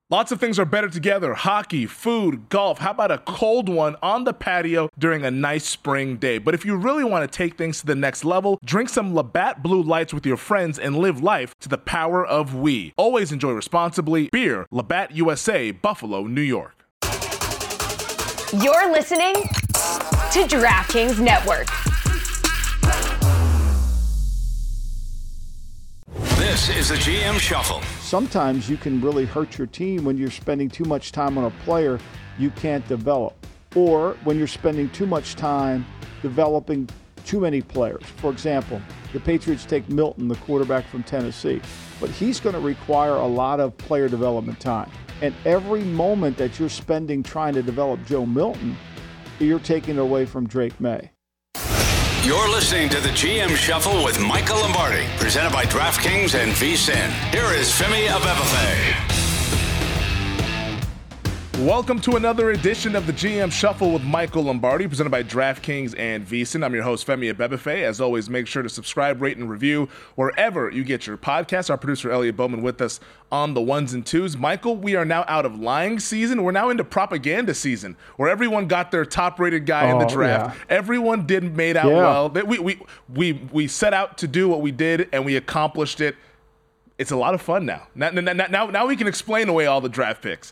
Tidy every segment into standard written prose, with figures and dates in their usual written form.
Lots of things are better together. Hockey, food, golf. How about a cold one on the patio during a nice spring day? But if you really want to take things to the next level, drink some Labatt Blue Lights with your friends and live life to the power of we. Always enjoy responsibly. Beer, Labatt USA, Buffalo, New York. You're listening to DraftKings Network. This is the GM Shuffle. Sometimes you can really hurt your team when you're spending too much time on a player you can't develop, or when you're spending too much time developing too many players. For example, the Patriots take Milton, the quarterback from Tennessee, but he's going to require a lot of player development time. And every moment that you're spending trying to develop Joe Milton, you're taking away from Drake May. You're listening to the GM Shuffle with Michael Lombardi, presented by DraftKings and VSiN. Here is Femi Abebefe. Welcome to another edition of the GM Shuffle with Michael Lombardi, presented by DraftKings and VSiN. I'm your host, Femi Abebefe. As always, make sure to subscribe, rate, and review wherever you get your podcasts. Our producer, Elliot Bowman, with us on the ones and twos. Michael, we are now out of lying season. We're now into propaganda season, where everyone got their top-rated guy in the draft. Yeah. Everyone made out well. We set out to do what we did, and we accomplished it. It's a lot of fun now. Now we can explain away all the draft picks.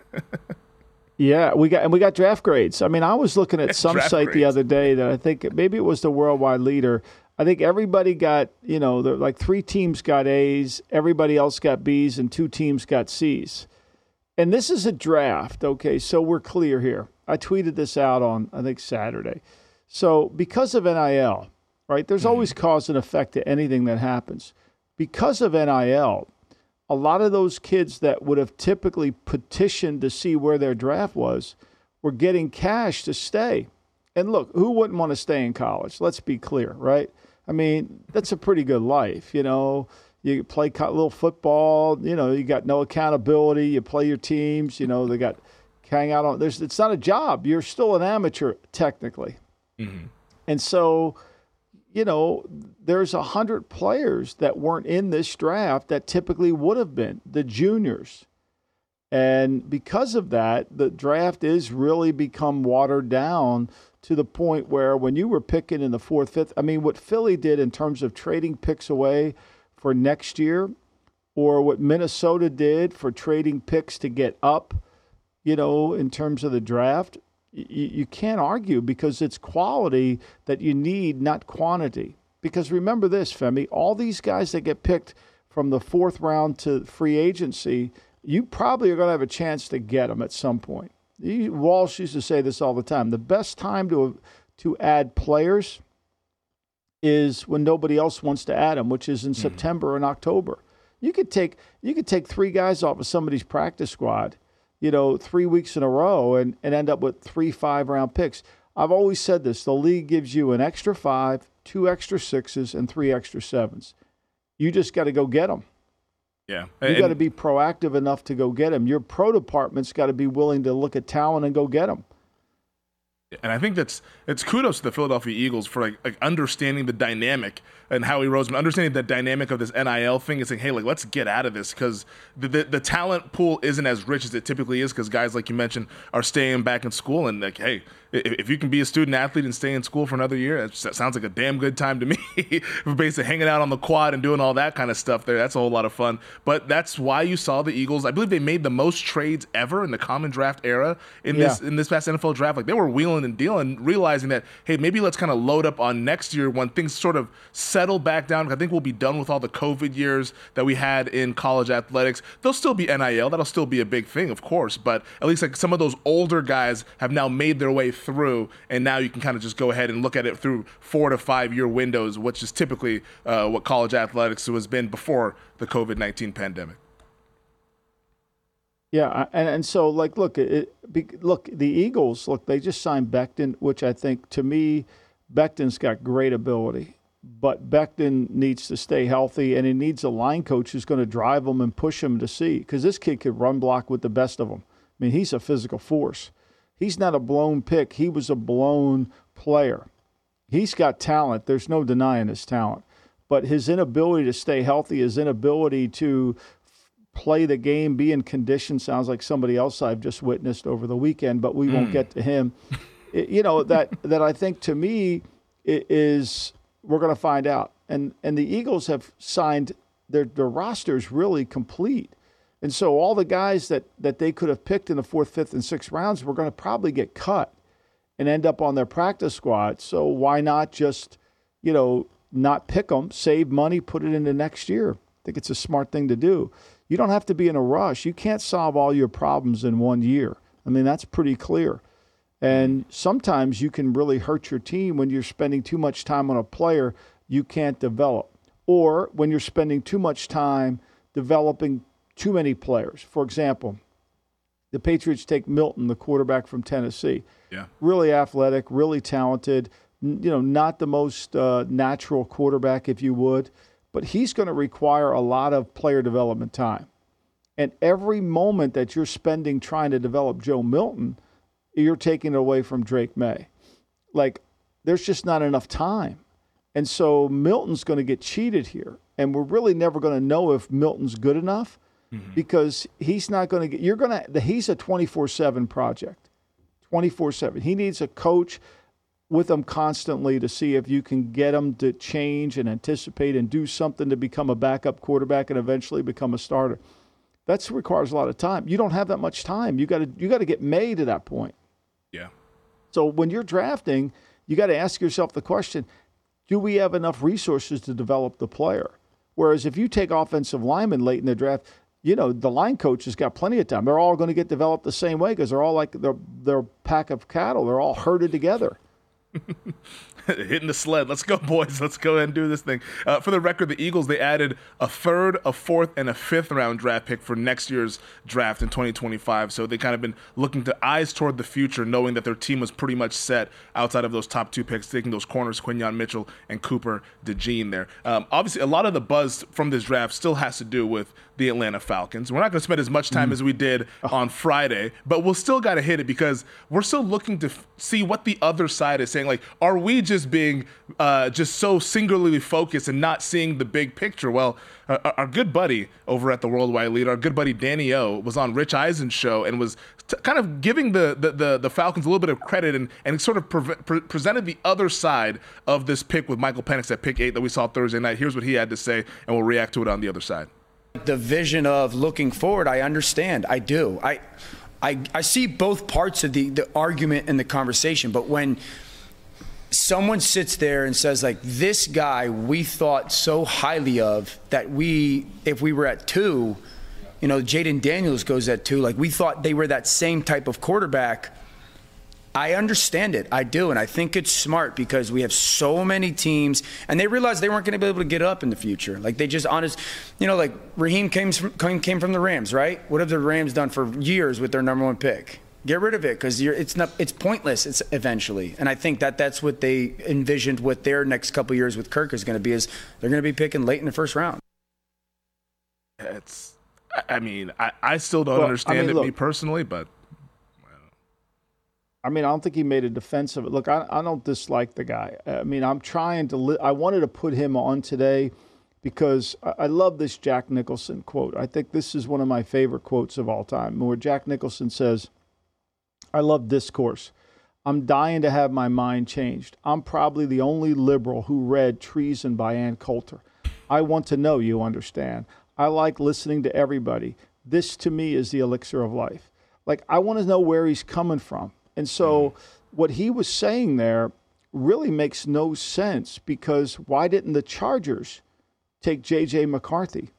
Yeah, we got draft grades. I mean, I was looking at some site grades the other day that I think maybe it was the Worldwide Leader. I think everybody got, like 3 teams got A's, everybody else got B's, and 2 teams got C's. And this is a draft, okay, so we're clear here. I tweeted this out on, I think, Saturday. So because of NIL, right, there's always cause and effect to anything that happens. Because of NIL, a lot of those kids that would have typically petitioned to see where their draft was were getting cash to stay. And look, who wouldn't want to stay in college? Let's be clear, right? I mean, that's a pretty good life, You play a little football, you got no accountability. You play your teams, they got hang out on. It's not a job. You're still an amateur, technically. Mm-hmm. And so, there's 100 players that weren't in this draft that typically would have been, the juniors. And because of that, the draft is really become watered down to the point where when you were picking in the 4th, 5th, I mean, what Philly did in terms of trading picks away for next year, or what Minnesota did for trading picks to get up, in terms of the draft, you can't argue because it's quality that you need, not quantity. Because remember this, Femi, all these guys that get picked from the 4th round to free agency, you probably are going to have a chance to get them at some point. Walsh used to say this all the time. The best time to add players is when nobody else wants to add them, which is in September and October. You could take 3 guys off of somebody's practice squad, 3 weeks in a row and end up with 3 5-round picks. I've always said this. The league gives you an extra 5, 2 extra 6s, and 3 extra 7s. You just got to go get them. Yeah. You got to be proactive enough to go get them. Your pro department's got to be willing to look at talent and go get them. And I think it's kudos to the Philadelphia Eagles for like understanding the dynamic and Howie Roseman, understanding the dynamic of this NIL thing and saying, hey, let's get out of this because the talent pool isn't as rich as it typically is because guys, like you mentioned, are staying back in school. And hey, if you can be a student athlete and stay in school for another year, that sounds like a damn good time to me. Basically hanging out on the quad and doing all that kind of stuff there, that's a whole lot of fun. But that's why you saw the Eagles. I believe they made the most trades ever in the common draft era in this past NFL draft. Like they were wheeling and dealing, realizing that, hey, maybe let's kind of load up on next year when things sort of settle back down. I think we'll be done with all the COVID years that we had in college athletics. There'll still be NIL. That'll still be a big thing, of course. But at least like some of those older guys have now made their way through, and now you can kind of just go ahead and look at it through 4 to 5 year windows, which is typically what college athletics has been before the COVID-19 pandemic. Yeah, and so look, the Eagles, they just signed Becton, which I think to me, Becton's got great ability, but Becton needs to stay healthy, and he needs a line coach who's going to drive him and push him to see, because this kid could run block with the best of them. I mean, he's a physical force. He's not a blown pick. He was a blown player. He's got talent. There's no denying his talent. But his inability to stay healthy, his inability to play the game, be in condition. Sounds like somebody else I've just witnessed over the weekend, but we won't get to him. That I think to me is we're going to find out. And the Eagles have signed their rosters really complete. And so all the guys that they could have picked in the 4th, 5th, and 6th rounds were going to probably get cut and end up on their practice squad. So why not just, not pick them, save money, put it into next year? I think it's a smart thing to do. You don't have to be in a rush. You can't solve all your problems in 1 year. I mean, that's pretty clear. And sometimes you can really hurt your team when you're spending too much time on a player you can't develop, or when you're spending too much time developing too many players. For example, the Patriots take Milton, the quarterback from Tennessee. Yeah. Really athletic, really talented, not the most natural quarterback, if you would, but he's going to require a lot of player development time. And every moment that you're spending trying to develop Joe Milton, you're taking it away from Drake May. Like, there's just not enough time. And so Milton's going to get cheated here. And we're really never going to know if Milton's good enough because he's not going to get, he's a 24/7 project, 24/7. He needs a coach with him constantly to see if you can get him to change and anticipate and do something to become a backup quarterback and eventually become a starter. That requires a lot of time. You don't have that much time. You got to get made to that point. Yeah. So when you're drafting, you got to ask yourself the question, do we have enough resources to develop the player? Whereas if you take offensive linemen late in the draft, the line coach has got plenty of time. They're all going to get developed the same way because they're all like they're a pack of cattle. They're all herded together. Hitting the sled. Let's go, boys. Let's go ahead and do this thing. For the record, the Eagles, they added a 3rd, a 4th, and a 5th round draft pick for next year's draft in 2025. So they kind of been looking to eyes toward the future, knowing that their team was pretty much set outside of those top 2 picks, taking those corners, Quinyon Mitchell and Cooper DeJean there. Obviously, a lot of the buzz from this draft still has to do with the Atlanta Falcons. We're not going to spend as much time as we did on Friday, but we'll still got to hit it because we're still looking to see what the other side is saying. Like, are we just being just so singularly focused and not seeing the big picture? Well, our good buddy over at the Worldwide Leader, our good buddy Danny O, was on Rich Eisen's show and was kind of giving the Falcons a little bit of credit and sort of presented the other side of this pick with Michael Penix at pick 8 that we saw Thursday night. Here's what he had to say, and we'll react to it on the other side. The vision of looking forward, I understand. I do. I see both parts of the argument and the conversation, but when someone sits there and says, like, this guy we thought so highly of that if we were at 2, Jaden Daniels goes at 2, like we thought they were that same type of quarterback. I understand it. I do. And I think it's smart because we have so many teams and they realized they weren't going to be able to get up in the future. Like they just like Raheem came from the Rams, right? What have the Rams done for years with their number 1 pick? Get rid of it because it's pointless. It's eventually. And I think that's what they envisioned what their next couple of years with Kirk is going to be is they're going to be picking late in the 1st round. I still don't understand me personally, but I don't think he made a defense of it. Look, I don't dislike the guy. I'm trying to I wanted to put him on today because I love this Jack Nicholson quote. I think this is one of my favorite quotes of all time, where Jack Nicholson says, I love discourse. I'm dying to have my mind changed. I'm probably the only liberal who read Treason by Ann Coulter. I want to know, you understand. I like listening to everybody. This, to me, is the elixir of life. Like, I want to know where he's coming from. And so what he was saying there really makes no sense because why didn't the Chargers take J.J. McCarthy?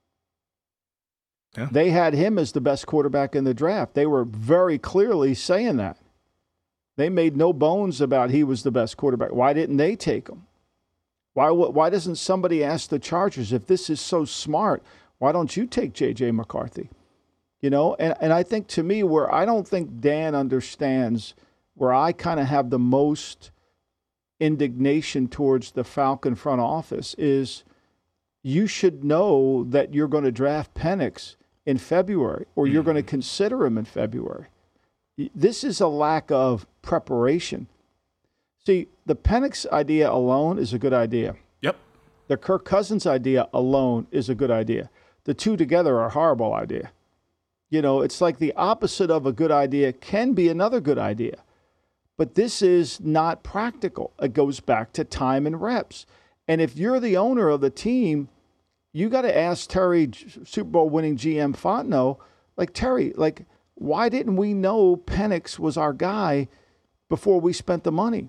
Yeah. They had him as the best quarterback in the draft. They were very clearly saying that. They made no bones about he was the best quarterback. Why didn't they take him? Why doesn't somebody ask the Chargers, if this is so smart, why don't you take J.J. McCarthy? And I think to me where I don't think Dan understands, where I kind of have the most indignation towards the Falcon front office is you should know that you're going to draft Penix in February or you're going to consider him in February. This is a lack of preparation. See, the Penix idea alone is a good idea. Yep. The Kirk Cousins idea alone is a good idea. the two together are a horrible idea. You know, it's like the opposite of a good idea can be another good idea. But this is not practical. It goes back to time and reps. And if you're the owner of the team, you got to ask Terry, Super Bowl winning GM Fontenot, like, Terry, like, why didn't we know Penix was our guy before we spent the money?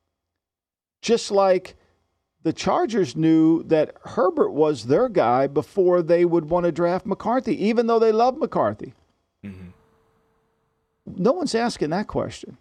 Just like the Chargers knew that Herbert was their guy before they would want to draft McCarthy, even though they love McCarthy. Mm-hmm. No one's asking that question.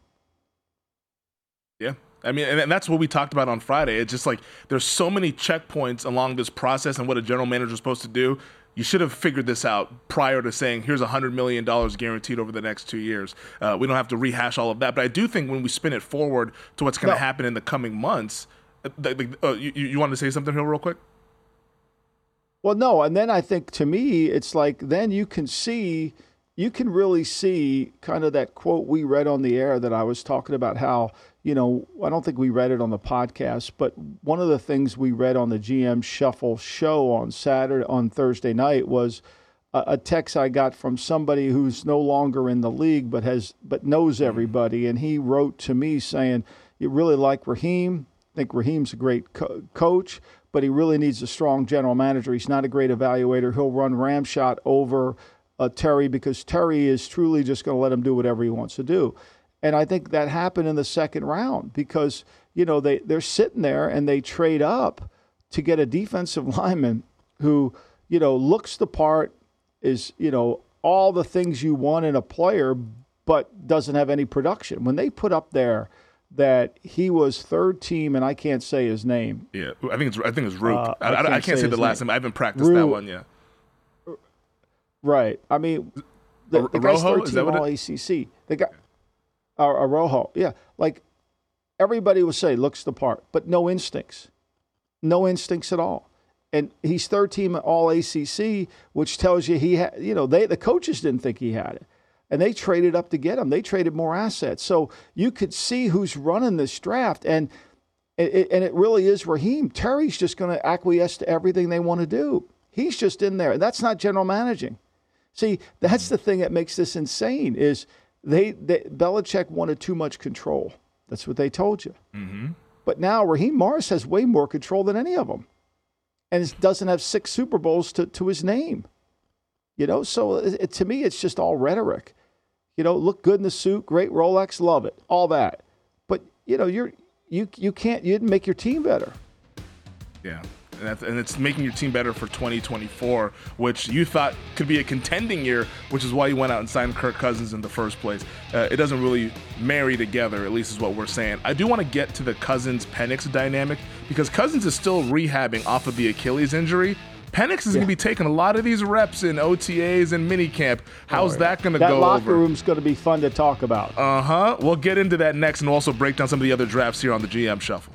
Yeah. I mean, and that's what we talked about on Friday. It's just like there's so many checkpoints along this process and what a general manager is supposed to do. You should have figured this out prior to saying, here's $100 million guaranteed over the next 2 years. We don't have to rehash all of that. But I do think when we spin it forward to what's going to happen in the coming months, you wanted to say something here real quick? Well, no. And then I think to me, it's like then you can really see kind of that quote we read on the air that I was talking about how, you know, I don't think we read it on the podcast, but one of the things we read on the GM Shuffle show on Thursday night was a text I got from somebody who's no longer in the league but knows everybody, and he wrote to me saying, "You really like Raheem. I think Raheem's a great coach, but he really needs a strong general manager. He's not a great evaluator. He'll run ramshot over Terry because Terry is truly just going to let him do whatever he wants to do." And I think that happened in the second round because, you know, they're sitting there and they trade up to get a defensive lineman who, you know, looks the part, is, you know, all the things you want in a player, but doesn't have any production. When they put up there that he was third team, and I can't say his name. Yeah, I think it's Rook. I can't say the last name. I haven't practiced that one yet. Right. I mean, the guy's third team all ACC. The guy. Arojo, yeah. Like, everybody will say, looks the part, but no instincts. No instincts at all. And he's third team all ACC, which tells you the coaches didn't think he had it. And they traded up to get him. They traded more assets. So you could see who's running this draft. And it really is Raheem. Terry's just going to acquiesce to everything they want to do. He's just in there. That's not general managing. See, that's the thing that makes this insane is Belichick wanted too much control. That's what they told you. Mm-hmm. But now Raheem Morris has way more control than any of them. And doesn't have 6 Super Bowls to his name. You know, so to me, it's just all rhetoric. You know, look good in the suit, great Rolex, love it, all that. But, you know, you didn't make your team better. Yeah. And it's making your team better for 2024, which you thought could be a contending year, which is why you went out and signed Kirk Cousins in the first place. It doesn't really marry together, at least is what we're saying. I do want to get to the Cousins-Penix dynamic because Cousins is still rehabbing off of the Achilles injury. Penix is going to be taking a lot of these reps in OTAs and minicamp. How's that going to go over? That locker room's going to be fun to talk about. We'll get into that next and we'll also break down some of the other drafts here on the GM Shuffle.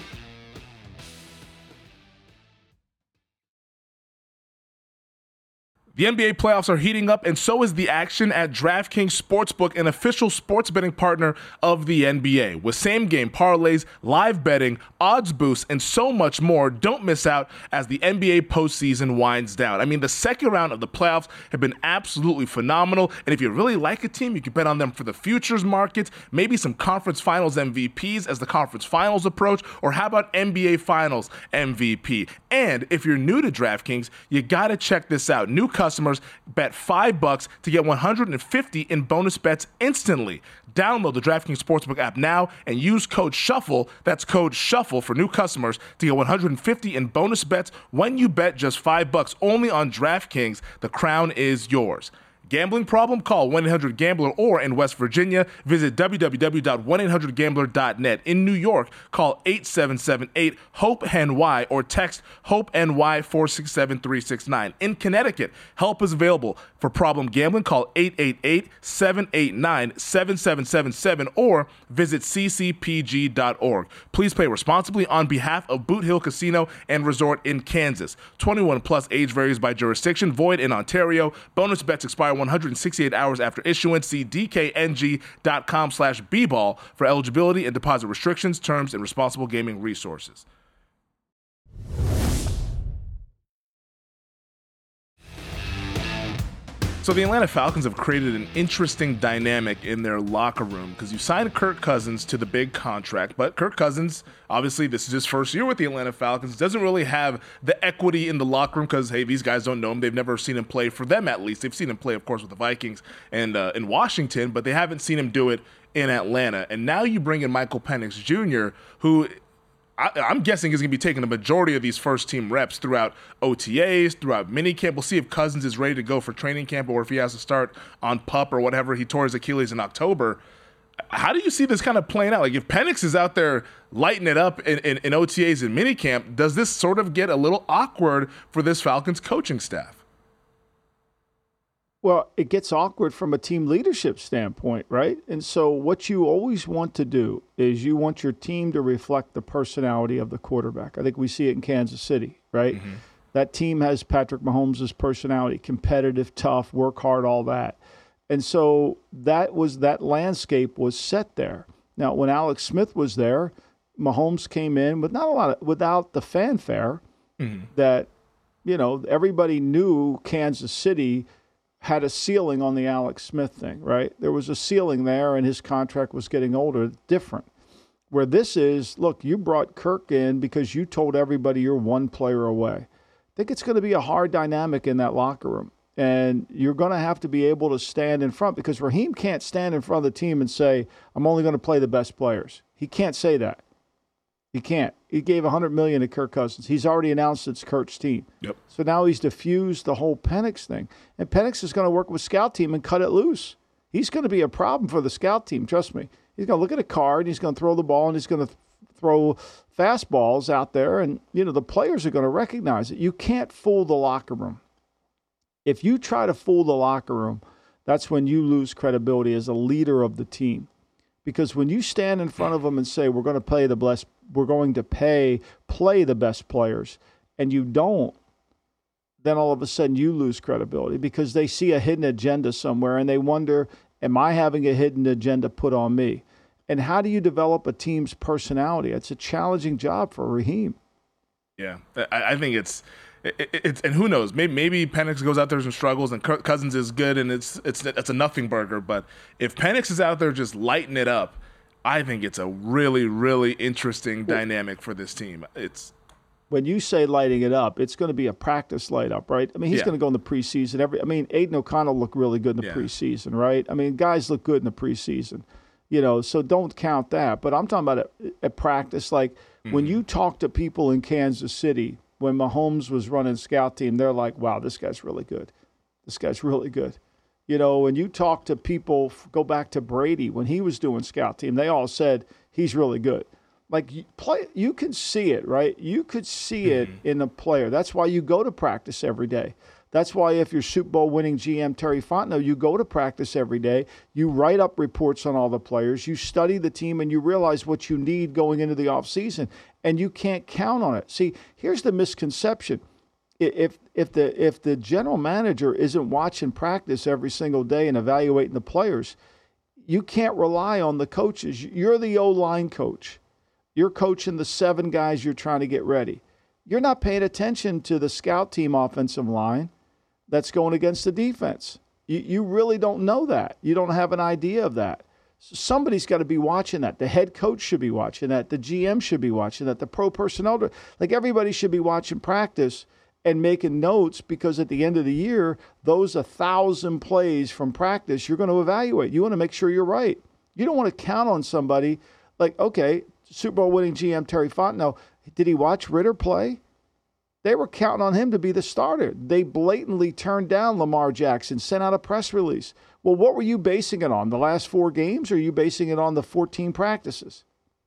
The NBA playoffs are heating up, and so is the action at DraftKings Sportsbook, an official sports betting partner of the NBA. With same-game parlays, live betting, odds boosts, and so much more, don't miss out as the NBA postseason winds down. I mean, the second round of the playoffs have been absolutely phenomenal, and if you really like a team, you can bet on them for the futures markets, maybe some conference finals MVPs as the conference finals approach, or how about NBA Finals MVP? And if you're new to DraftKings, you gotta check this out. New customers bet $5 to get $150 in bonus bets instantly. Download the DraftKings Sportsbook app now and use code SHUFFLE, that's code SHUFFLE for new customers to get $150 in bonus bets when you bet just $5 only on DraftKings. The crown is yours. Gambling problem? Call 1-800-GAMBLER or in West Virginia, visit www.1800gambler.net. In New York, call 877-8-HOPE-NY or text HOPE-NY 467-369. In Connecticut, help is available. For problem gambling, call 888-789-7777 or visit ccpg.org. Please play responsibly on behalf of Boot Hill Casino and Resort in Kansas. 21 plus, age varies by jurisdiction, void in Ontario. Bonus bets expire 168 hours after issuance. See dkng.com/bball for eligibility and deposit restrictions, terms, and responsible gaming resources. So the Atlanta Falcons have created an interesting dynamic in their locker room because you signed Kirk Cousins to the big contract, but Kirk Cousins, obviously this is his first year with the Atlanta Falcons, doesn't really have the equity in the locker room because, hey, these guys don't know him. They've never seen him play, for them at least. They've seen him play, of course, with the Vikings and in Washington, but they haven't seen him do it in Atlanta. And now you bring in Michael Penix Jr., who I'm guessing is going to be taking the majority of these first-team reps throughout OTAs, throughout minicamp. We'll see if Cousins is ready to go for training camp or if he has to start on PUP or whatever. He tore his Achilles in October. How do you see this kind of playing out? Like, if Penix is out there lighting it up in OTAs and minicamp, does this sort of get a little awkward for this Falcons coaching staff? Well, it gets awkward from a team leadership standpoint, right? And so what you always want to do is you want your team to reflect the personality of the quarterback. I think we see it in Kansas City, right? Mm-hmm. That team has Patrick Mahomes' personality, competitive, tough, work hard, all that. And so that landscape was set there. Now, when Alex Smith was there, Mahomes came in with without the fanfare that, everybody knew Kansas City had a ceiling on the Alex Smith thing, right? There was a ceiling there, and his contract was getting older. Different. Where this is, look, you brought Kirk in because you told everybody you're one player away. I think it's going to be a hard dynamic in that locker room. And you're going to have to be able to stand in front because Raheem can't stand in front of the team and say, I'm only going to play the best players. He can't say that. He can't. He gave $100 million to Kirk Cousins. He's already announced it's Kirk's team. Yep. So now he's diffused the whole Penix thing. And Penix is going to work with scout team and cut it loose. He's going to be a problem for the scout team, trust me. He's going to look at a card, he's going to throw the ball, and he's going to throw fastballs out there, and the players are going to recognize it. You can't fool the locker room. If you try to fool the locker room, that's when you lose credibility as a leader of the team. Because when you stand in front of them and say, we're going to play the best players, and you don't, then all of a sudden you lose credibility because they see a hidden agenda somewhere and they wonder, am I having a hidden agenda put on me? And how do you develop a team's personality? It's a challenging job for Raheem. Yeah, I think it's and who knows? Maybe Penix goes out there and struggles, and Cousins is good, and it's a nothing burger. But if Penix is out there just lighting it up, I think it's a really, really interesting dynamic for this team. When you say lighting it up, it's going to be a practice light up, right? I mean, he's going to go in the preseason. Aiden O'Connell looked really good in the preseason, right? I mean, guys look good in the preseason, so don't count that. But I'm talking about a practice. Like when you talk to people in Kansas City, when Mahomes was running scout team, they're like, wow, this guy's really good. This guy's really good. When you talk to people, go back to Brady, when he was doing scout team, they all said he's really good. Like, you can see it, right? You could see it in the player. That's why you go to practice every day. That's why if you're Super Bowl winning GM Terry Fontenot, you go to practice every day. You write up reports on all the players. You study the team, and you realize what you need going into the offseason, and you can't count on it. See, here's the misconception. If the general manager isn't watching practice every single day and evaluating the players, you can't rely on the coaches. You're the O-line coach. You're coaching the 7 guys you're trying to get ready. You're not paying attention to the scout team offensive line that's going against the defense. You really don't know that. You don't have an idea of that. So somebody's got to be watching that. The head coach should be watching that. The GM should be watching that. The pro personnel, like everybody should be watching practice and making notes, because at the end of the year, those 1,000 plays from practice, you're going to evaluate. You want to make sure you're right. You don't want to count on somebody like, okay, Super Bowl winning GM Terry Fontenot, did he watch Ritter play? They were counting on him to be the starter. They blatantly turned down Lamar Jackson, sent out a press release. Well, what were you basing it on? The last 4 games, or are you basing it on the 14 practices?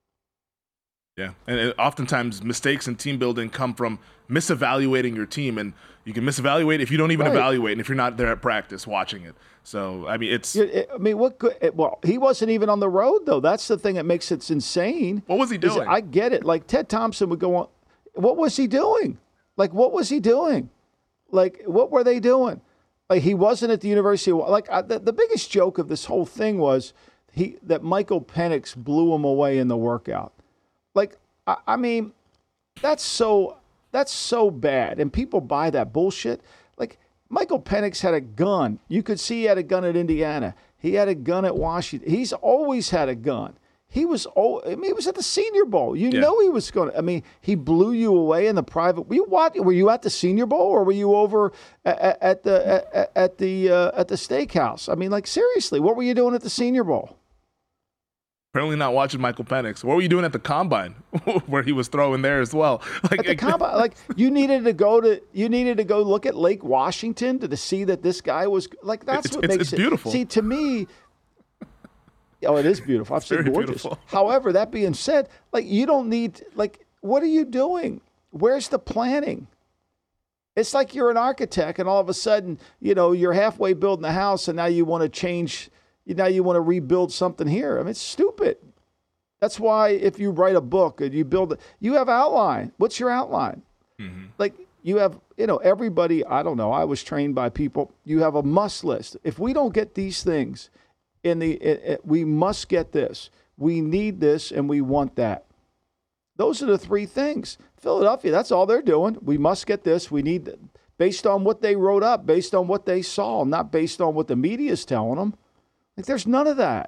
Yeah, and oftentimes mistakes in team building come from misevaluating your team, and you can misevaluate if you don't even evaluate, and if you're not there at practice watching it. So, what good? Well, he wasn't even on the road, though. That's the thing that makes it insane. What was he doing? I get it. Like, Ted Thompson would go on. What was he doing? Like, what was he doing? Like, what were they doing? Like, he wasn't at the University of, the bigged joke of this whole thing was that Michael Penix blew him away in the workout. Like, I mean, that's so bad, and people buy that bullshit. Like, Michael Penix had a gun. You could see he had a gun at Indiana. He had a gun at Washington. He's always had a gun. He was at the Senior Bowl. You know he was going to. He blew you away in the private. Were you at the Senior Bowl or were you over at the steakhouse? Seriously, what were you doing at the Senior Bowl? Apparently not watching Michael Penix. What were you doing at the Combine where he was throwing there as well? At the Combine, you needed to go look at Lake Washington to see that this guy was it's beautiful. See, to me. Oh, it is beautiful. I've said gorgeous. Beautiful. However, that being said, you don't need, what are you doing? Where's the planning? It's like you're an architect and all of a sudden, you're halfway building a house and now you want to change, now you want to rebuild something here. it's stupid. That's why if you write a book and you build it, you have outline. What's your outline? Mm-hmm. You have, everybody, I don't know, I was trained by people. You have a must list. If we don't get these things, we must get this. We need this, and we want that. Those are the three things. Philadelphia, that's all they're doing. We must get this. We need, based on what they wrote up, based on what they saw, not based on what the media is telling them. There's none of that.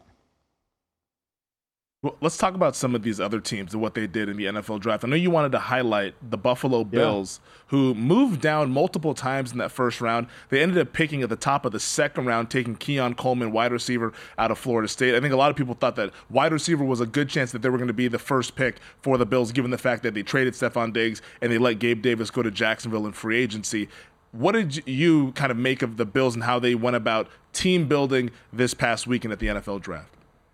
Well, let's talk about some of these other teams and what they did in the NFL draft. I know you wanted to highlight the Buffalo Bills, who moved down multiple times in that first round. They ended up picking at the top of the second round, taking Keon Coleman, wide receiver out of Florida State. I think a lot of people thought that wide receiver was a good chance that they were going to be the first pick for the Bills, given the fact that they traded Stephon Diggs and they let Gabe Davis go to Jacksonville in free agency. What did you kind of make of the Bills and how they went about team building this past weekend at the NFL draft?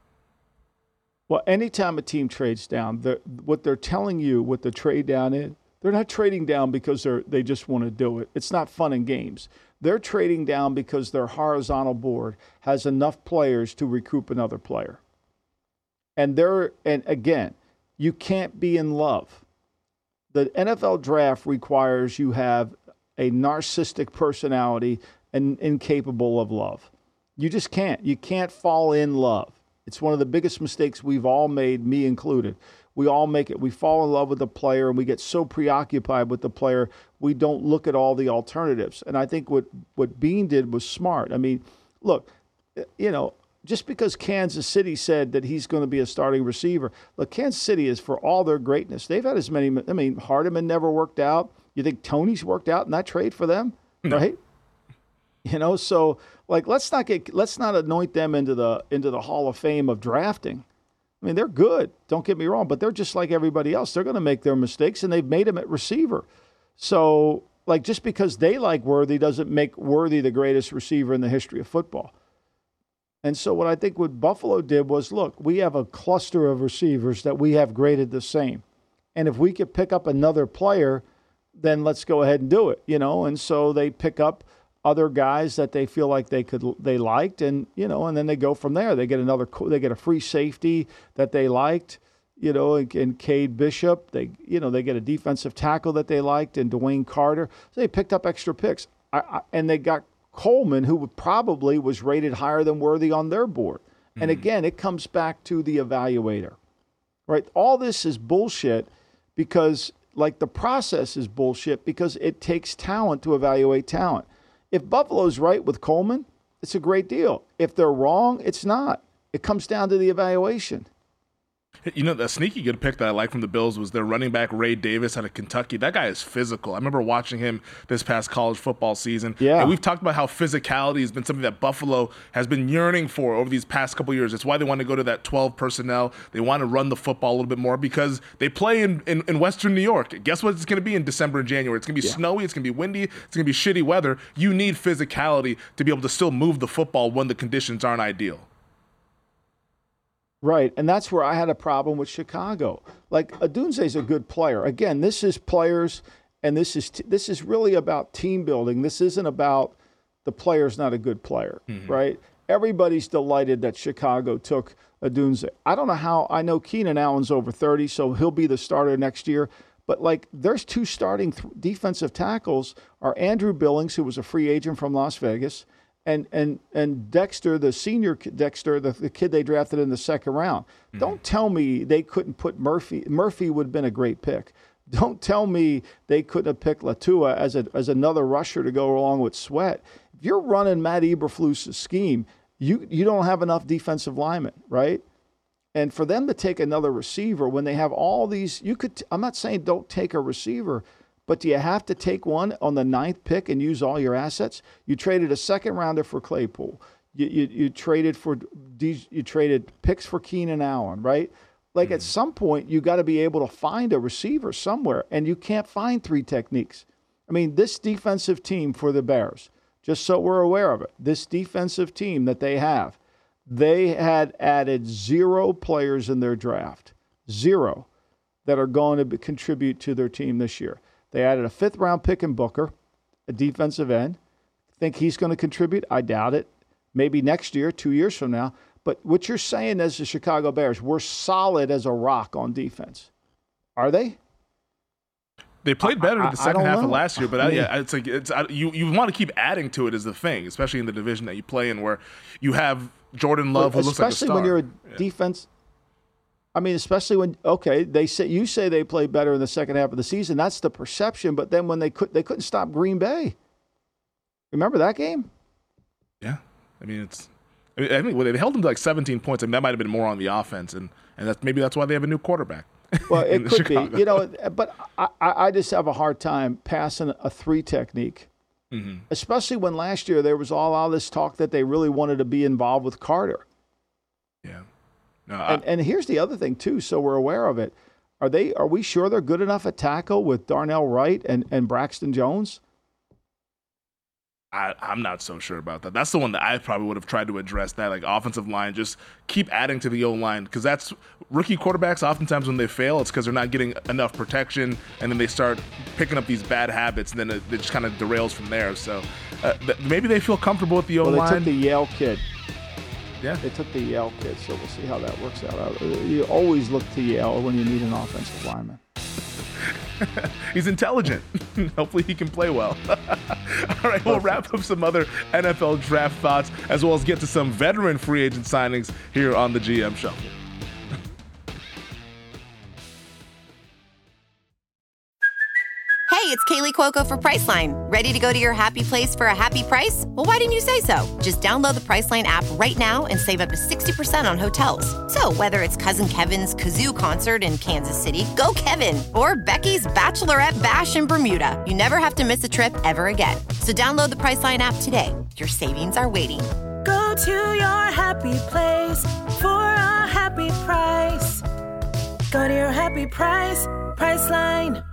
Well, anytime a team trades down, what they're telling you, what the trade down is, they're not trading down because they just want to do it. It's not fun and games. They're trading down because their horizontal board has enough players to recoup another player. And again, you can't be in love. The NFL draft requires you have a narcissistic personality and incapable of love. You just can't. You can't fall in love. It's one of the biggest mistakes we've all made, me included. We all make it. We fall in love with the player, and we get so preoccupied with the player, we don't look at all the alternatives. And I think what Beane did was smart. Look, just because Kansas City said that he's going to be a starting receiver, look, Kansas City is, for all their greatness, they've had as many. Hardeman never worked out. You think Tony's worked out in that trade for them, right? So let's not anoint them into the Hall of Fame of drafting. They're good. Don't get me wrong, but they're just like everybody else. They're going to make their mistakes, and they've made them at receiver. So, just because they like Worthy doesn't make Worthy the greatest receiver in the history of football. And so what I think what Buffalo did was, look, we have a cluster of receivers that we have graded the same. And if we could pick up another player, then let's go ahead and do it, And so they pick up other guys that they feel like they liked, and and then they go from there. They get a free safety that they liked, and Cade Bishop. They get a defensive tackle that they liked, and Dwayne Carter. So they picked up extra picks, and they got Coleman, who probably was rated higher than Worthy on their board. Mm-hmm. And again, it comes back to the evaluator, right? All this is bullshit because, the process is bullshit because it takes talent to evaluate talent. If Buffalo's right with Coleman, it's a great deal. If they're wrong, it's not. It comes down to the evaluation. The sneaky good pick that I like from the Bills was their running back, Ray Davis, out of Kentucky. That guy is physical. I remember watching him this past college football season. Yeah. And we've talked about how physicality has been something that Buffalo has been yearning for over these past couple years. It's why they want to go to that 12 personnel. They want to run the football a little bit more because they play in Western New York. Guess what it's going to be in December and January? It's going to be snowy. It's going to be windy. It's going to be shitty weather. You need physicality to be able to still move the football when the conditions aren't ideal. Right, and that's where I had a problem with Chicago. Odunze's a good player. Again, this is players, and this is really about team building. This isn't about the player's not a good player, right? Everybody's delighted that Chicago took Odunze. I don't know how. I know Keenan Allen's over 30, so he'll be the starter next year. But there's two starting defensive tackles are Andrew Billings, who was a free agent from Las Vegas, and Dexter, the senior Dexter, the kid they drafted in the second round. Don't tell me they couldn't put Murphy. Murphy would have been a great pick. Don't tell me they couldn't have picked Latua as another rusher to go along with Sweat. If you're running Matt Eberflus's scheme, you don't have enough defensive linemen, right? And for them to take another receiver when they have all these, I'm not saying don't take a receiver, but do you have to take one on the 9th pick and use all your assets? You traded a second rounder for Claypool. You traded picks for Keenan Allen, right? Like at some point, you got to be able to find a receiver somewhere, and you can't find 3 techniques. I mean, this defensive team for the Bears, just so we're aware of it, this defensive team that they have, they had added 0 players in their draft, 0, that are going to contribute to their team this year. They added a 5th-round pick in Booker, a defensive end. Think he's going to contribute? I doubt it. Maybe next year, 2 years from now. But what you're saying as the Chicago Bears, we're solid as a rock on defense. Are they? They played better in the second half of last year, but it's like you want to keep adding to it is the thing, especially in the division that you play in, where you have Jordan Love, who looks like a star. Especially when you're a defense. I mean, especially when you say they played better in the second half of the season. That's the perception. But then when they couldn't stop Green Bay. Remember that game? Yeah, I mean I think they held them to like 17 points. I mean, that might have been more on the offense, and that's why they have a new quarterback. Well, it could be, but I just have a hard time passing a 3 technique, especially when last year there was all this talk that they really wanted to be involved with Carter. Yeah. No, and here's the other thing too, so we're aware of it. Are we sure they're good enough at tackle with Darnell Wright and Braxton Jones? I'm not so sure about that. That's the one that I probably would have tried to address, that like offensive line, just keep adding to the O-line, because that's rookie quarterbacks. Oftentimes when they fail, it's because they're not getting enough protection, and then they start picking up these bad habits, and then it just kind of derails from there. So maybe they feel comfortable with the O-line. Well, they took the Yale kid. Yeah. They took the Yale kid, so we'll see how that works out. You always look to Yale when you need an offensive lineman. He's intelligent. Hopefully he can play well. All right, we'll wrap up some other NFL draft thoughts, as well as get to some veteran free agent signings here on the GM Shuffle. Hey, it's Kaylee Cuoco for Priceline. Ready to go to your happy place for a happy price? Well, why didn't you say so? Just download the Priceline app right now and save up to 60% on hotels. So whether it's Cousin Kevin's Kazoo Concert in Kansas City, go Kevin, or Becky's Bachelorette Bash in Bermuda, you never have to miss a trip ever again. So download the Priceline app today. Your savings are waiting. Go to your happy place for a happy price. Go to your happy price, Priceline.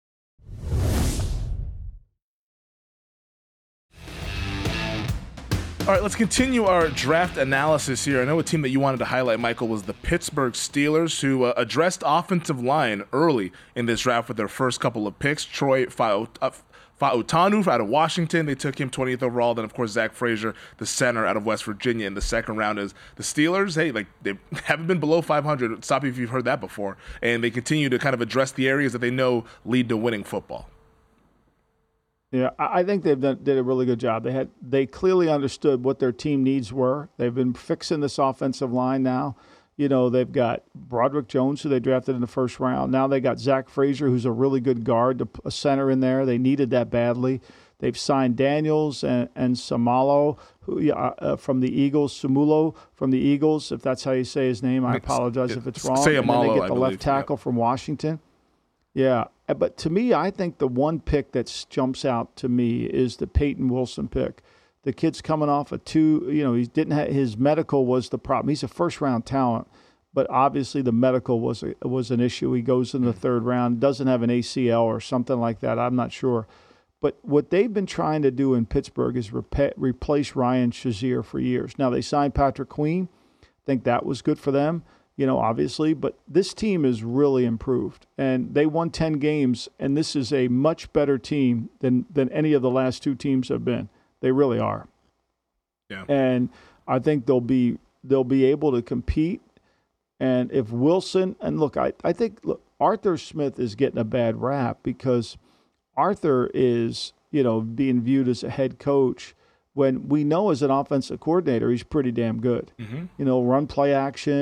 All right, let's continue our draft analysis here. I know a team that you wanted to highlight, Michael, was the Pittsburgh Steelers, who addressed offensive line early in this draft with their first couple of picks. Troy Fautanu out of Washington, they took him 20th overall. Then, of course, Zach Frazier, the center out of West Virginia, in the second round. Is the Steelers, they haven't been below 500. Stop me if you've heard that before. And they continue to kind of address the areas that they know lead to winning football. Yeah, I think they did a really good job. They clearly understood what their team needs were. They've been fixing this offensive line now. They've got Broderick Jones, who they drafted in the first round. Now they got Zach Frazier, who's a really good guard, a center in there. They needed that badly. They've signed Daniels and Samalo from the Eagles. Sumulo from the Eagles, if that's how you say his name. I apologize if it's wrong. Say Amalo, and then they get the left tackle from Washington. Yeah, but to me, I think the one pick that jumps out to me is the Peyton Wilson pick. The kid's coming off he didn't have, his medical was the problem. He's a first-round talent, but obviously the medical was an issue. He goes in the third round, doesn't have an ACL or something like that. I'm not sure. But what they've been trying to do in Pittsburgh is replace Ryan Shazier for years. Now, they signed Patrick Queen. I think that was good for them. Obviously, but this team is really improved, and they won 10 games, and this is a much better team than any of the last 2 teams have been. They really are. Yeah. And I think they'll be able to compete. And if Wilson, and look, I think Arthur Smith is getting a bad rap because Arthur is, being viewed as a head coach when we know as an offensive coordinator he's pretty damn good. Mm-hmm. Run play action.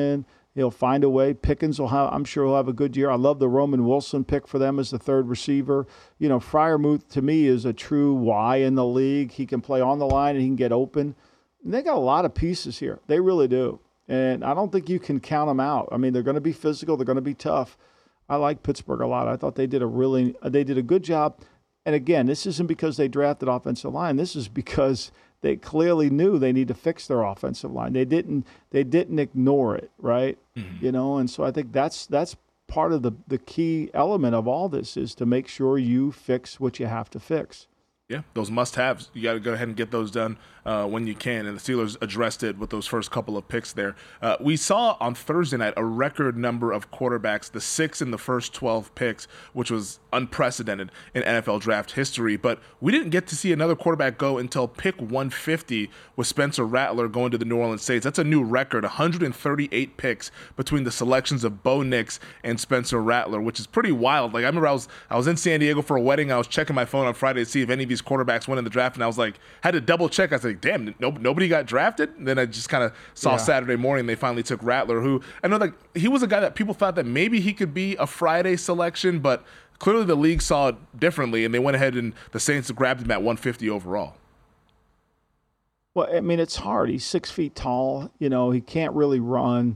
He'll find a way. Pickens I'm sure he'll have a good year. I love the Roman Wilson pick for them as the third receiver. Freiermuth to me is a true Y in the league. He can play on the line and he can get open. And they got a lot of pieces here. They really do. And I don't think you can count them out. I mean, they're going to be physical. They're going to be tough. I like Pittsburgh a lot. I thought they did a good job. And again, this isn't because they drafted offensive line. This is because they clearly knew they need to fix their offensive line. They didn't ignore it, right? Mm-hmm. And so I think that's part of the key element of all this is to make sure you fix what you have to fix. Yeah, those must-haves. You got to go ahead and get those done when you can, and the Steelers addressed it with those first couple of picks there. We saw on Thursday night a record number of quarterbacks, the 6 in the first 12 picks, which was unprecedented in NFL draft history, but we didn't get to see another quarterback go until pick 150 with Spencer Rattler going to the New Orleans Saints. That's a new record, 138 picks between the selections of Bo Nix and Spencer Rattler, which is pretty wild. Like I remember I was in San Diego for a wedding. I was checking my phone on Friday to see if any of these quarterbacks went in the draft, and I was like, had to double check. I was like, damn, nobody got drafted? And then I just kind of saw Saturday morning they finally took Rattler, who I know like he was a guy that people thought that maybe he could be a Friday selection, but clearly the league saw it differently, and they went ahead and the Saints grabbed him at 150 overall. Well, I mean, it's hard. He's 6 feet tall. He can't really run.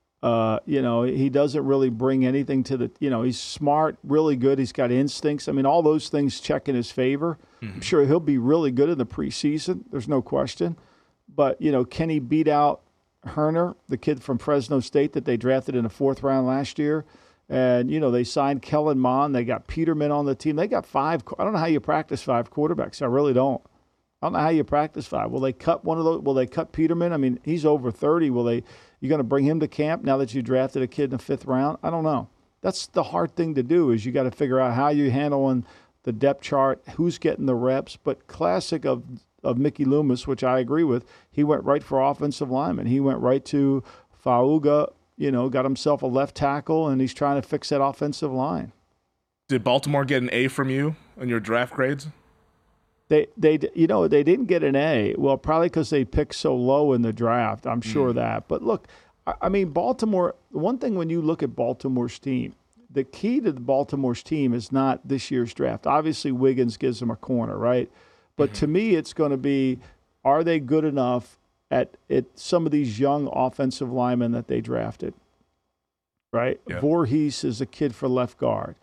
He doesn't really bring anything to the, he's smart, really good. He's got instincts. I mean, all those things check in his favor. Mm-hmm. I'm sure he'll be really good in the preseason. There's no question. But, can he beat out Herner, the kid from Fresno State that they drafted in the 4th round last year? And, they signed Kellen Mond. They got Peterman on the team. They got 5. I don't know how you practice 5 quarterbacks. I really don't. I don't know how you practice 5. Will they cut one of those? Will they cut Peterman? I mean, he's over 30. You going to bring him to camp now that you drafted a kid in the 5th round? I don't know. That's the hard thing to do is you got to figure out how you're handling the depth chart, who's getting the reps. But classic of Mickey Loomis, which I agree with, he went right for offensive lineman. He went right to Fauga, got himself a left tackle, and he's trying to fix that offensive line. Did Baltimore get an A from you in your draft grades? They didn't get an A. Well, probably because they picked so low in the draft. I'm sure that. But look, I mean, Baltimore, one thing when you look at Baltimore's team, the key to the Baltimore's team is not this year's draft. Obviously, Wiggins gives them a corner, right? But to me, it's going to be, are they good enough at some of these young offensive linemen that they drafted, right? Yeah. Voorhees is a kid for left guard.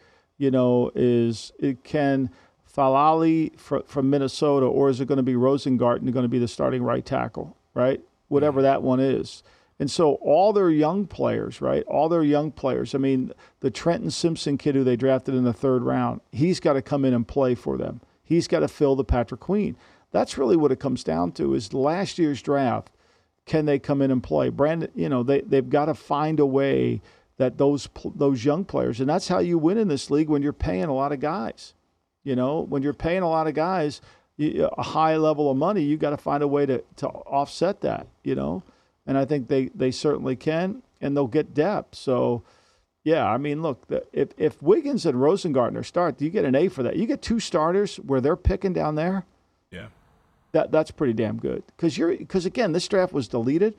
Can Falali from Minnesota, or is it going to be Rosengarten going to be the starting right tackle, right? Whatever that one is. And so all their young players, right? All their young players. I mean, the Trenton Simpson kid who they drafted in the 3rd round, he's got to come in and play for them. He's got to fill the Patrick Queen. That's really what it comes down to is last year's draft, can they come in and play? Brandon, they've got to find a way that those young players, and that's how you win in this league when you're paying a lot of guys. When you're paying a lot of guys a high level of money, you got to find a way to offset that, And I think they certainly can, and they'll get depth. So, yeah, I mean, look, if Wiggins and Rosengarten start, you get an A for that. You get 2 starters where they're picking down there. Yeah, that's pretty damn good. Because again, this draft was diluted,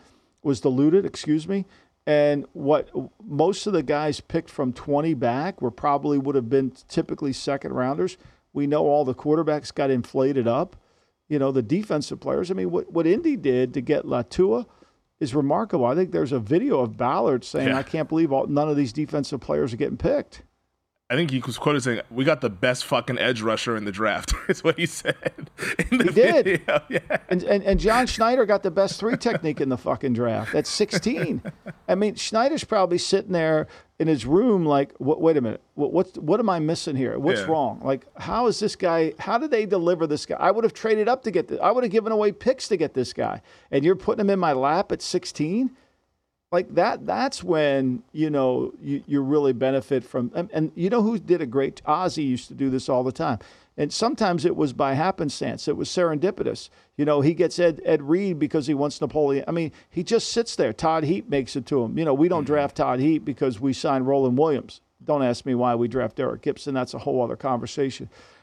and what most of the guys picked from 20 back would have been typically 2nd rounders. We know all the quarterbacks got inflated up. The defensive players. I mean, what Indy did to get Latua is remarkable. I think there's a video of Ballard saying, I can't believe none of these defensive players are getting picked. I think he was quoted saying, we got the best fucking edge rusher in the draft, is what he said. He did. Yeah. And John Schneider got the best 3 technique in the fucking draft. That's 16. I mean, Schneider's probably sitting there in his room like, wait a minute, what am I missing here? What's wrong? Like, how is this guy, how did they deliver this guy? I would have traded up to get this. I would have given away picks to get this guy. And you're putting him in my lap at 16? Like that's when, you really benefit from, and you know who did a great, Ozzie used to do this all the time. And sometimes it was by happenstance. It was serendipitous. He gets Ed Reed because he wants Napoleon. I mean, he just sits there. Todd Heap makes it to him. We don't draft Todd Heap because we signed Roland Williams. Don't ask me why we draft Eric Gibson. That's a whole other conversation.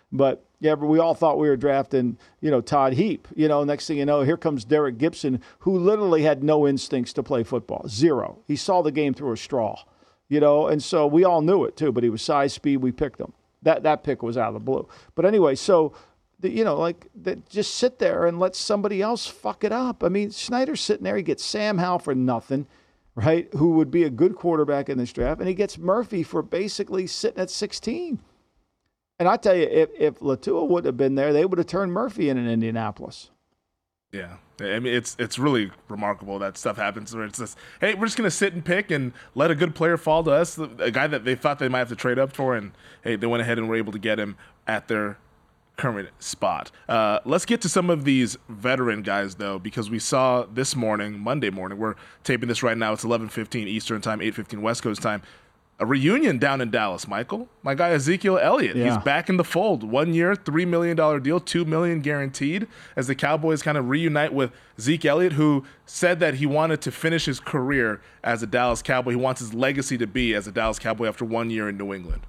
But yeah, but we all thought we were drafting, Todd Heap. Next thing you know, here comes Derek Gibson, who literally had no instincts to play football. Zero. He saw the game through a straw, and so we all knew it too, but he was size, speed, we picked him. That pick was out of the blue. But anyway, so, just sit there and let somebody else fuck it up. I mean, Snyder's sitting there, he gets Sam Howell for nothing, right, who would be a good quarterback in this draft, and he gets Murphy for basically sitting at 16. And I tell you, if Latua wouldn't have been there, they would have turned Murphy in Indianapolis. Yeah. I mean, it's really remarkable that stuff happens where it's just, hey, we're just going to sit and pick and let a good player fall to us, a guy that they thought they might have to trade up for, and, hey, they went ahead and were able to get him at their current spot. Let's get to some of these veteran guys, though, because we saw this morning, Monday morning, we're taping this right now, it's 11:15 Eastern time, 8:15 West Coast time, a reunion down in Dallas, Michael. My guy Ezekiel Elliott, He's back in the fold. 1 year, $3 million deal, $2 million guaranteed, as the Cowboys kind of reunite with Zeke Elliott, who said that he wanted to finish his career as a Dallas Cowboy. He wants his legacy to be as a Dallas Cowboy after 1 year in New England.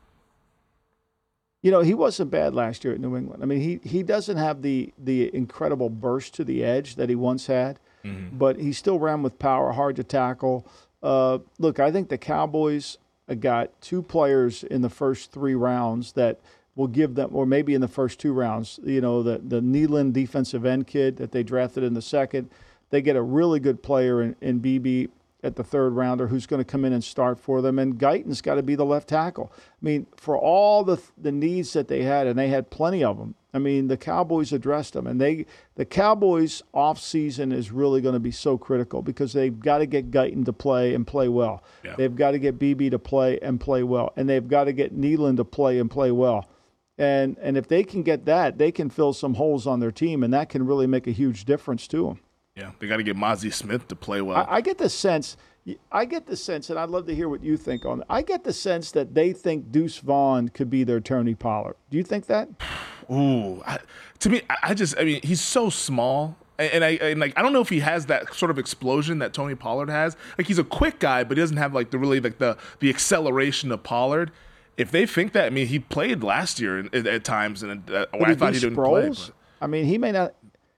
He wasn't bad last year at New England. I mean, he doesn't have the incredible burst to the edge that he once had, but he still ran with power, hard to tackle. Look, I think the Cowboys got two players in the first 3 rounds that will give them, or maybe in the first 2 rounds, the Neyland defensive end kid that they drafted in the second. They get a really good player in BB at the 3rd rounder who's going to come in and start for them. And Guyton's got to be the left tackle. I mean, for all the needs that they had, and they had plenty of them, I mean, the Cowboys addressed them. And the Cowboys offseason is really going to be so critical because they've got to get Guyton to play and play well. Yeah. They've got to get BB to play and play well. And they've got to get Neyland to play and play well. And if they can get that, they can fill some holes on their team, and that can really make a huge difference to them. Yeah, they got to get Mazi Smith to play well. I get the sense, and I'd love to hear what you think on it. I get the sense that they think Deuce Vaughn could be their Tony Pollard. Do you think that? Ooh, to me, I mean, he's so small, and I don't know if he has that sort of explosion that Tony Pollard has. Like, he's a quick guy, but he doesn't have the acceleration of Pollard. If they think that, I mean, he played last year at times, and I thought he didn't play. But. I mean, he may not.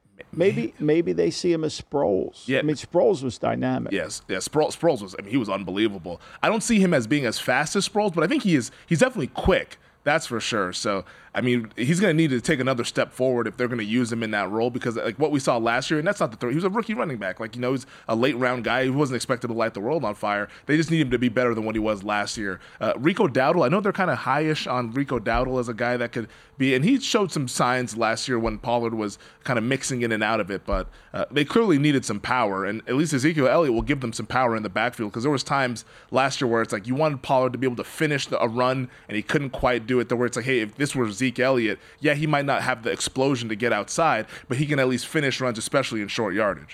Maybe they see him as Sproles. Yeah. I mean, Sproles was dynamic. Yes, Sproles was. I mean, he was unbelievable. I don't see him as being as fast as Sproles, but I think he's definitely quick. That's for sure. So, I mean, he's going to need to take another step forward if they're going to use him in that role, because like what we saw last year, and that's not the third. He was a rookie running back. Like, he's a late round guy. He wasn't expected to light the world on fire. They just need him to be better than what he was last year. Rico Dowdle, I know they're kind of high-ish on Rico Dowdle as a guy that could be, and he showed some signs last year when Pollard was kind of mixing in and out of it, but they clearly needed some power, and at least Ezekiel Elliott will give them some power in the backfield, because there was times last year where it's like you wanted Pollard to be able to finish a run, and he couldn't quite do it, where it's like, hey, if this were Zeke Elliott, yeah, he might not have the explosion to get outside, but he can at least finish runs, especially in short yardage.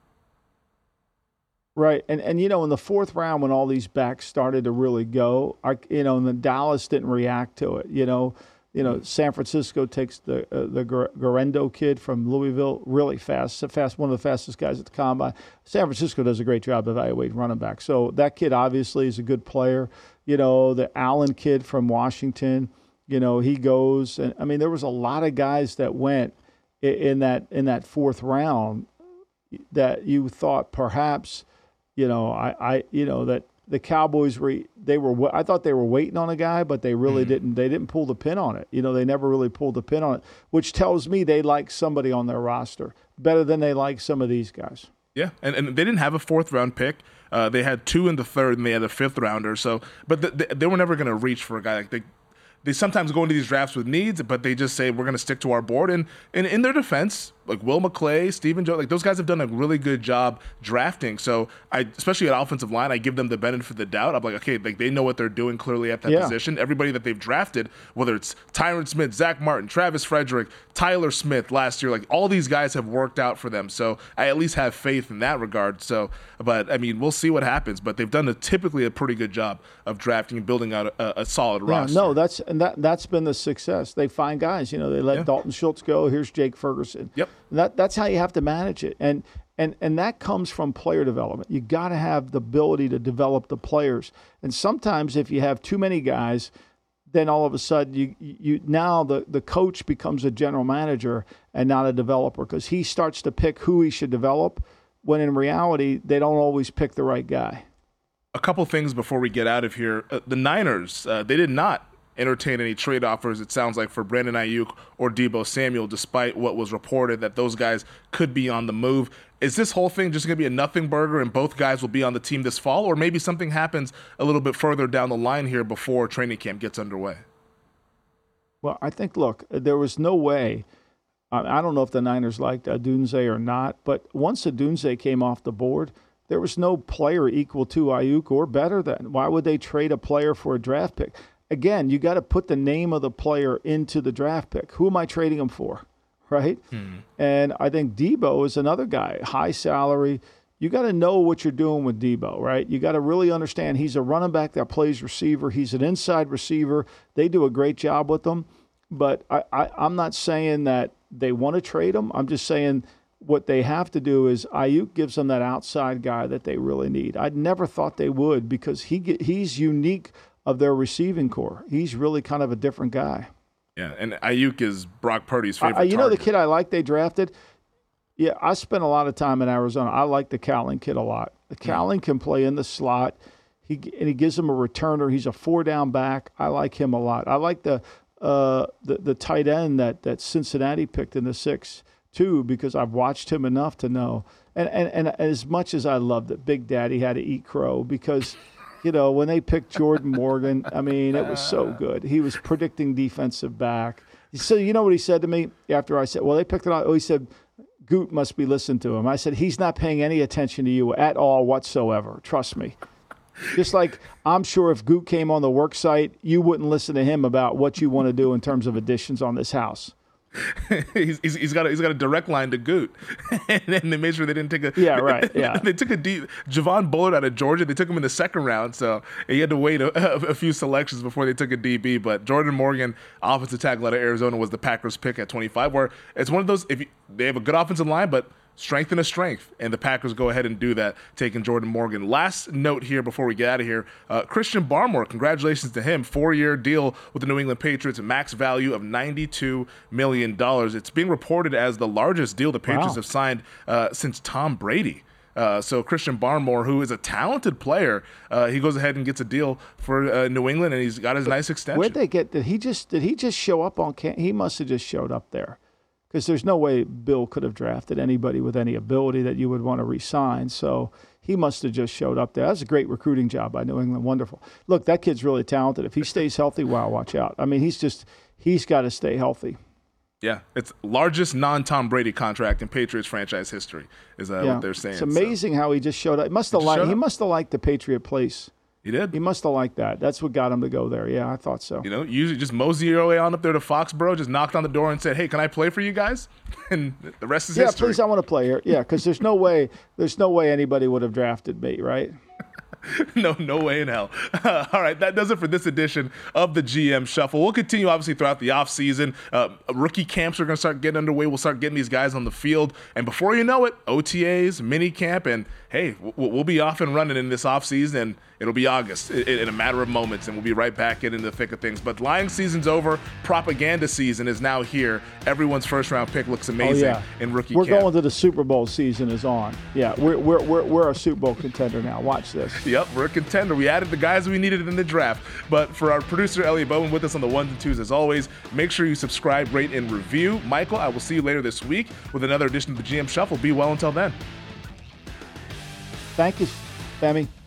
Right, and in the 4th round when all these backs started to really go, and the Dallas didn't react to it. San Francisco takes the Guerrero kid from Louisville, really fast, one of the fastest guys at the combine. San Francisco does a great job evaluating running back. So that kid obviously is a good player. The Allen kid from Washington, he goes. And I mean, there was a lot of guys that went in that 4th round that you thought perhaps, that the Cowboys I thought they were waiting on a guy, but they really didn't. They didn't pull the pin on it. They never really pulled the pin on it, which tells me they like somebody on their roster better than they like some of these guys. Yeah, and they didn't have a 4th round pick. They had 2 in the 3rd, and they had a 5th rounder. So, but they were never going to reach for a guy like they sometimes go into these drafts with needs, but they just say we're going to stick to our board. And in their defense, like Will McClay, Stephen Jones, like those guys have done a really good job drafting. So especially at offensive line, I give them the benefit of the doubt. I'm like, okay, like they know what they're doing clearly at that position. Everybody that they've drafted, whether it's Tyron Smith, Zach Martin, Travis Frederick, Tyler Smith last year, like all these guys have worked out for them. So I at least have faith in that regard. So, but I mean, we'll see what happens. But they've done typically a pretty good job of drafting and building out a solid roster. No, that's been the success. They find guys. They let Dalton Schultz go. Here's Jake Ferguson. Yep. That's how you have to manage it, and that comes from player development. You got to have the ability to develop the players, and sometimes if you have too many guys, then all of a sudden you now the coach becomes a general manager and not a developer, because he starts to pick who he should develop, when in reality they don't always pick the right guy. A couple things before we get out of here. The Niners, they did not entertain any trade offers, it sounds like, for Brandon Ayuk or Deebo Samuel, despite what was reported that those guys could be on the move. Is this whole thing just going to be a nothing burger and both guys will be on the team this fall, or maybe something happens a little bit further down the line here before training camp gets underway? Well, I think, look, there was no way. I don't know if the Niners liked Odunze or not, but once Odunze came off the board, there was no player equal to Ayuk or better than. Why would they trade a player for a draft pick? Again, you got to put the name of the player into the draft pick. Who am I trading him for, right? And I think Deebo is another guy, high salary. You got to know what you're doing with Deebo, right? You got to really understand he's a running back that plays receiver. He's an inside receiver. They do a great job with him. But I'm not saying that they want to trade him. I'm just saying what they have to do is Ayuk gives them that outside guy that they really need. I'd never thought they would, because he's unique of their receiving core. He's really kind of a different guy. Yeah, and Ayuk is Brock Purdy's favorite You know the kid I like they drafted? Yeah, I spent a lot of time in Arizona. I like the Cowling kid a lot. The Cowling can play in the slot. He gives him a returner. He's a 4-down back. I like him a lot. I like the tight end that Cincinnati picked in the 6th, too, because I've watched him enough to know. And as much as I loved it, Big Daddy had to eat crow, because – you know, when they picked Jordan Morgan, I mean, it was so good. He was predicting defensive back. So you know what he said to me after I said, well, they picked it out. Oh, he said, Goot must be listening to him. I said, he's not paying any attention to you at all whatsoever. Trust me. Just like I'm sure if Goot came on the work site, you wouldn't listen to him about what you want to do in terms of additions on this house. he's got a direct line to Goot, and they made sure they didn't take a they took a deep Javon Bullard out of Georgia. They took him in the 2nd round, so he had to wait a few selections before they took a DB. But Jordan Morgan, offensive tackle out of Arizona, was the Packers pick at 25. Where it's one of those, they have a good offensive line, but strength and a strength, and the Packers go ahead and do that, taking Jordan Morgan. Last note here before we get out of here, Christian Barmore, congratulations to him, 4-year deal with the New England Patriots, max value of $92 million. It's being reported as the largest deal the Patriots have signed since Tom Brady. So Christian Barmore, who is a talented player, he goes ahead and gets a deal for New England, and he's got his nice extension. Where'd they get? Did he just show up on camp? He must have just showed up there. Because there's no way Bill could have drafted anybody with any ability that you would want to re-sign. So he must have just showed up there. That's a great recruiting job by New England. Wonderful. Look, that kid's really talented. If he stays healthy, wow, watch out. I mean, he's got to stay healthy. Yeah, it's largest non-Tom Brady contract in Patriots franchise history is what they're saying. It's amazing how he just showed up. He must have liked the Patriot place. He did. He must have liked that. That's what got him to go there. Yeah, I thought so. You know, usually just mosey your way on up there to Foxborough, just knocked on the door and said, hey, can I play for you guys? And the rest is history. Yeah, please, I want to play here. Yeah, because there's no way anybody would have drafted me, right? No way in hell. All right, that does it for this edition of the GM Shuffle. We'll continue, obviously, throughout the offseason. Rookie camps are going to start getting underway. We'll start getting these guys on the field. And before you know it, OTAs, mini camp, and, hey, we'll be off and running in this offseason, and it'll be August in a matter of moments, and we'll be right back into the thick of things. But Lions season's over. Propaganda season is now here. Everyone's first-round pick looks amazing in rookie camp. We're going to the Super Bowl season is on. Yeah, we're a Super Bowl contender now. Watch this. Yep, we're a contender. We added the guys we needed in the draft. But for our producer, Elliot Bowman, with us on the 1s and 2s, as always, make sure you subscribe, rate, and review. Michael, I will see you later this week with another edition of the GM Shuffle. Be well until then. Thank you, Femi.